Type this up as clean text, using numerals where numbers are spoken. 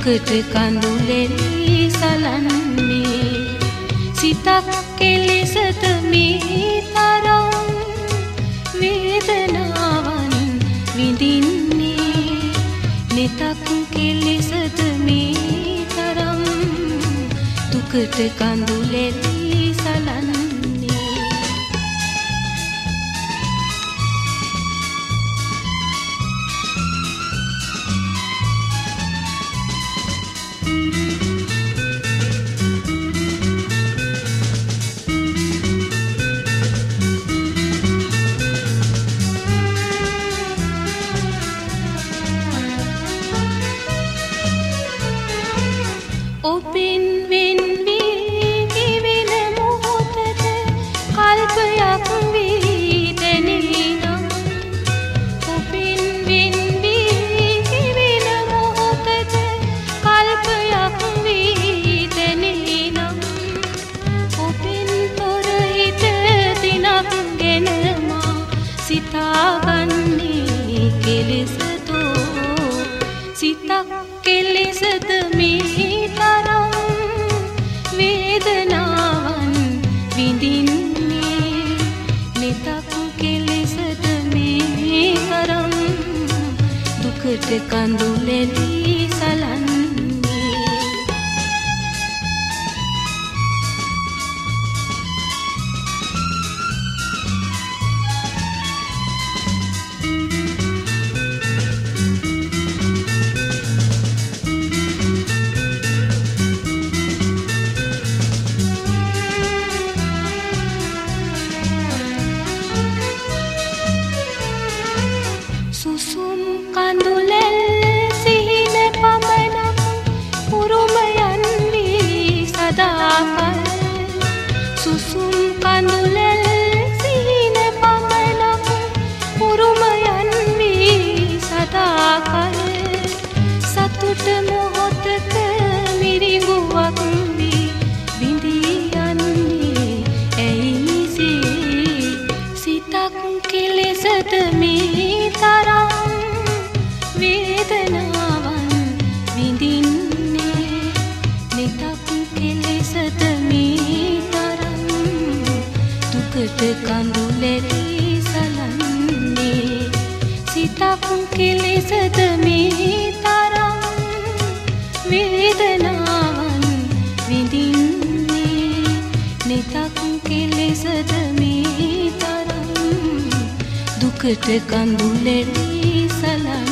දුකට කඳුලෙලි සලන්නේ සිතක් කෙලෙසද මේ තරම් වේදනාවන් විඳින්නේ නෙතක් කෙලෙසද මේ තරම් දුකට කඳුලෙලි සලන්නේ ඔබෙන් වෙන් වී කිවින මොහොතට කල්පයක් වී දැනෙනම් ඔබෙන් වෙන් වී කිවින මොහොතට කල්පයක් වී දැනෙනම් ඔබෙන් තොර හිත දිනක් ගැන මා සිතාගන්නේ කෙලෙසතෝ සිතක් කෙලෙසද මේ වේදනාවන් විඳින්නේ නෙතක් කෙලෙසද මේ තරම් දුකට කඳුලෙලි සලන්නේ සුසුම් කඳුලෙල් සිහින පමණක් උරුමයන් වී සදාකල් සුසුම් කඳුලෙල් සිහින පමණක් උරුමයන් වී සදාකල් සතුට මොහොතක මිරිඟුවක් වී බිඳී යන්නේ ඇයි නිසේ සිතක් කෙලෙසද මේ තරම් වේදනාවන් විඳින්නේ නෙතක් කෙලෙසද මේ තරම් දුකට කඳුලෙලි සලන්නේ සිතක් කෙලෙසද මේ තරම් වේදනාවන් විඳින්නේ නෙතක් කෙලෙසද මේ තරම් දුකට කඳුලෙලි සලන්නේ